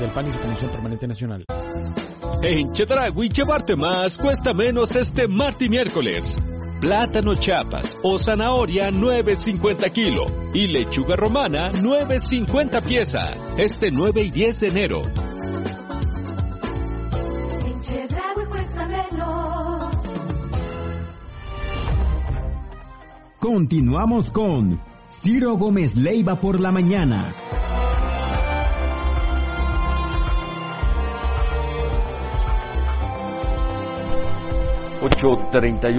del PAN y su Comisión Permanente Nacional. En Chedraui, llevarte más cuesta menos este martes y miércoles. Plátano Chiapas o zanahoria 9.50 kilo y lechuga romana 9.50 pieza. Este 9 y 10 de enero. En Chedraui cuesta menos. Continuamos con Ciro Gómez Leiva por la mañana. 8:38